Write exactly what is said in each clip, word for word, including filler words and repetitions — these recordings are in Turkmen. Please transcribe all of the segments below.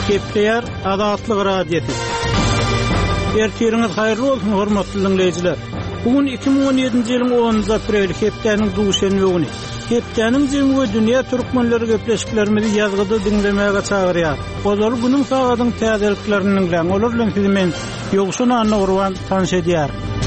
Kepler Adatlyk radiosu. Ertiriňiz haýyrly bolsun hormatly dinleýijiler. Bugün iki bin on ýedinji ýylyň onunjy apreli hepdeniň duşanby güni. Hepdeniň jemgy dünýä türkmenleri gepleşiklerimizi ýazgyda dinlemäge çagyrýar. Bolary günüň sagatyň täzeliklerini bilen olar bilen siziň ýogşuna anna urwan tanış edýär.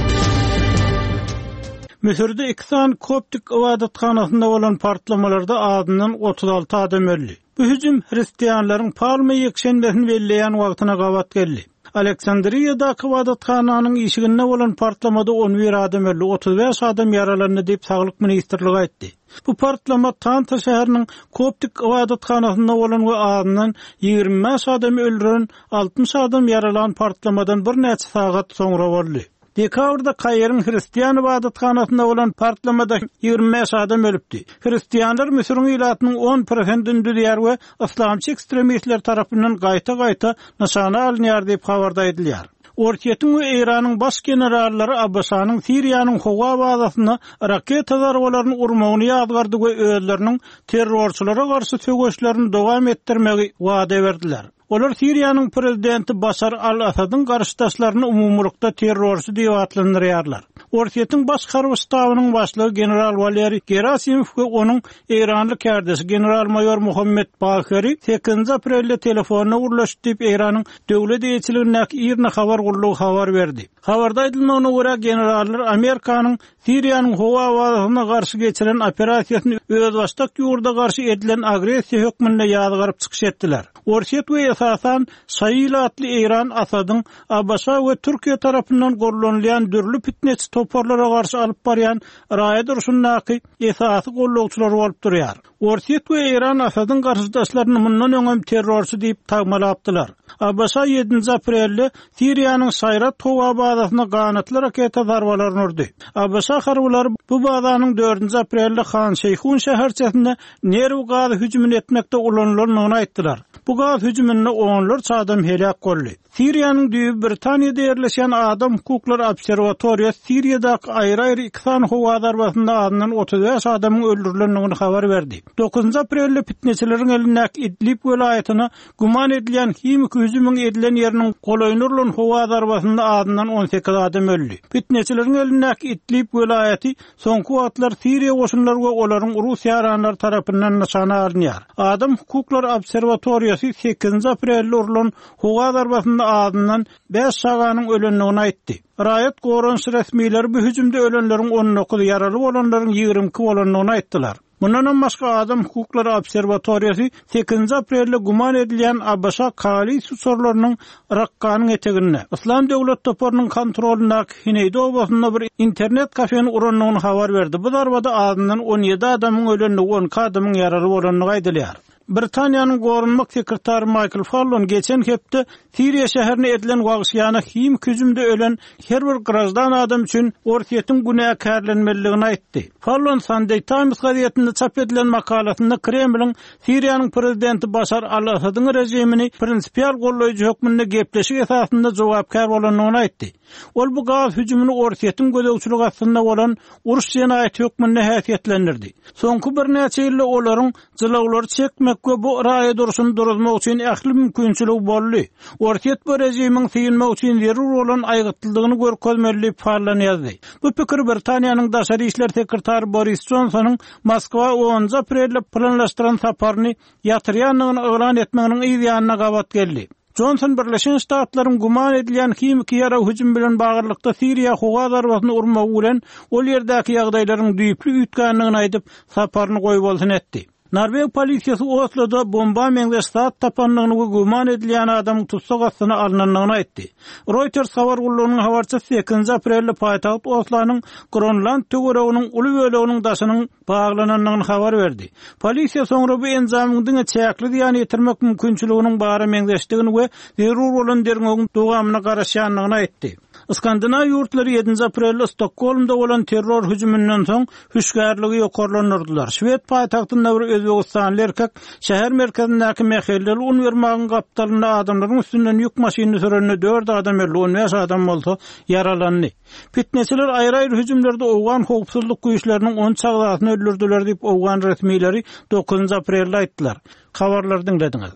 Misirde iksan koptik ibadatxanasynda bolan partlamalarda adından otuz alty adam öldü. Bu hüjüm hristiýanlaryň palma ýekşenbesini belleýän wagtyna gabat geldi. Aleksandriyadaky ibadatxananyň işiginde bolan partlamada on bir adam öldü, otuz beş adam yaralandy diýip Saglyk ministrligi aýtdy. Bu partlama Tanta şäheriniň koptik ibadatxanasynda bolan we adından ýigirmi beş adam öldüren, altmış adam yaralan partlamadan bir neçe sagat soňra boldy. Dekabrda Kaýryň hristiýan ibadatxanasynda bolan partlamada ýigirmi beş adam ölüpdi. Hristiýanlar Misiriň ýylatynyň on prosentini düdýär we islamçy ekstremistler tarapyndan gaýta-gaýta nişana alınýar diýip habarda edilýär. Ortiýetiň we Iranyň baş generallary Abbasanyň Siriýanyň Howa bazasyna raket zarwalaryny urmagyny ýadgardy we özleriniň terrorçylara garşy söýüşlerini dowam etdirmegi wada berdiler. Olar Siriýanyň prezidenti Bashar al-Asadyň garşydaşlaryny umumlukda terrorçy diýip atlandyrýarlar. Ortiýetiň baş garby ştabynyň başlygy general Valeri Gerasimow we onuň Eranly kärdesi general mayor Muhammed Bakheri sekizinji aprelde telefonna urlaşdy diýip Iranyň döwlet elçiligine ýerine habar gurulugy habar berdi. Habarda aýdylmagyna görä generallar Amerikanyň Siriýanyň Howa bazasyna garşy geçiren operasiýasyny öz başdak ýurda garşy edilen agresiýa hökmünde ýadgaryp çykyş etdiler. Ortiýet we esasan Sayılı atly Iran Asadyň Abbasa we Türkiýe tarapyndan gorlanýan dürli fitneçi toparlara garşy alyp barýan raýat urşundaky esasy gollawçylar bolup durýar. Ortiýet we Iran Asadyň garşydaşlaryny mundan öňem terrorçy diýip tagmalapdylar. Abbasa ýedinji aprelde Siriýanyň Sayrat Howa bazasyna ganatly raketa zarwalaryny urdy. Abbasa harwlary bu bazanyň dördünji aprelde Khan Şeýhun şäherçesinde nerw gaz hüjümini etmekde ulanýanyny aýtdylar. Bu gaz hüjüminde onlarca adam helak boldy. Siriýanyň Düýp Britaniýada ýerleşen Adam Hukuklar Obserwatoriýasy Siriýadaky aýry-aýry iksan howa zarbasynda adından otuz beş adamyň öldürilendigini habar berdi. dokuzunji aprelde fitneçileriň elindäki Idlib welaýatyna guman edilen himik hüjümüň edilen ýeriniň golaýnyrylan howa zarbasynda adından on sekiz adam öldü. Fitneçileriň elindäki Idlib welaýaty soňky wagtlar Siriýa goşunlary we olaryň Russiýa aranlary tarapyndan nişana alınýar. Adam Hukuklar Obserwatoriýasy sekizinji aprelde urulan howa zarbasynda adından beş saganyň ölendigini aýtdy. Raýat gorançy resmiýetleri bu hüjümde ölenleriň on dokuz, yaraly bolanlaryň ýigirmi iki bolandygyny aýtdylar. Bundan başga Adam Hukukları Obserwatoriýasy sekizinji aprelde guman edilen Abbasa Kali suçurlarynyň Rakkanyň eteginde İslam döwlet toparynyň kontrolündaky Hineydi obasyna bir internet kafeni uranlygyny habar berdi. Bu zarbada adından on ýedi adamyň ölenligi, on iki adamyň yaraly bolanlygy aýdylýar. Britaniýanyň gorunmak sekretary Michael Fallon geçen hepde Siriýa şäherine edilen wagşyana him hüjümde ölen her bir grajdan adam üçin ortiýetiň günäkärlenmeligini aýtdy. Fallon Sunday Times gazetinde çap edilen makalasynda Kremliň Siriýanyň prezidenti Bashar al-Asadyň rejimini prinsipial gollaýjy hökmünde gepleşik esasynda jogapkar bolanyny aýtdy. Ol bu gaz hüjümini ortiýetiň gödäwçiligi aslynda bolan uruş jenaýaty hökmünde häsiýetlendirdi. Soňky bir näçe ýylda olaryň jylaglary çekmek we bu raýat urusyny durulmak üçin ähli mümkinçiligi boldy. Ortiýet bu rejimiň syýynmak üçin zerur bolan aýgytlylygyny görkezmeli parlany ýazdy. Bu pikir Britaniýanyň daşary işler sekretary Boris Johnsonyň Moskwa onunjy aprelde planlaşdyran saparyny ýatyrýanlygyny elan etmeginiň ýa-ýanyna gabat geldi. Johnson Birleşen Ştatlaryň guman edilen himik ýara hüjüm bilen bagyrlykda Siriýa howa zarbasyny urmagy bilen ol ýerdäki ýagdaýlaryň düýpli üýtgänligini aýdyp saparyny goýup bolsun etdi. Norveç polisiýasy Oslo'da bomba meňde stat tapanlygyny we guman edilen adamyň tutsak astyna alynanyny aýtdy. Reuters habar gurulunyň habarçysy sekizinji aprelde paýtaht Oslo'nyň Grönland töwereginiň uly böleginiň daşynyň baglananyny habar berdi. Polisiýa soňra bu enjamyň çäkli ýany ýetirmek mümkinçiliginiň bary meňdeşdigini we zerur bolan derňegiň dowamyna garaşýanlygyny aýtdy. Skandinav ýurtlary ýedinji aprelde Stokholmda bolan terror hüjümünden soň hüşgärligi ýokarlanyrdylar. Şwed paýtahtynda bir Özbegistanly erkek şäher merkezindäki mehelleli uniwermagyň gapdalynda adamlaryň üstünden ýük maşyny sürende dört adam öldü, on beş adam bolsa yaralandy. Fitneçiler aýry-aýry hüjümlerde owgan howpsuzlyk güýçleriniň on çagdasyny öldürdiler diýip owgan resmiýetleri dokuzunjy aprelde aýtdylar. Habarlar dinlediňiz.